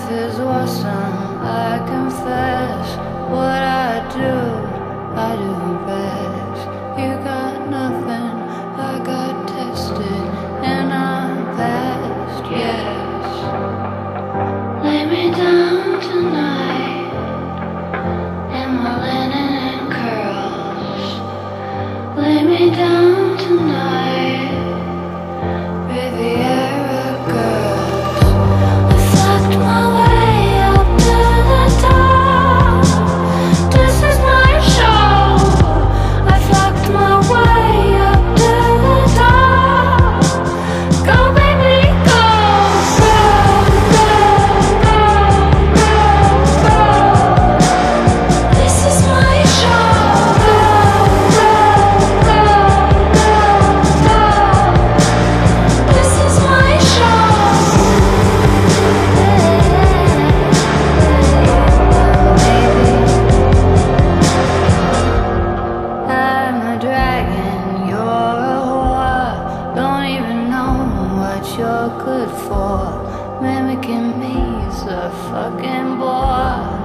Life is awesome, I confess. What I do best. You got nothing, I got tested, and I'm past, yes. Lay me down tonight in my linen and curls. Lay me down tonight, Riviera girls. I fucked my way up to the top. This is my show. I fucked my way up to the top. Go baby, go, go, go, go, go, go. This is my show. Go, go, go, go, go. This is my show. I'm a dragon, you're a whore. Don't even know what you're good for. Mimicking me's a fucking bore.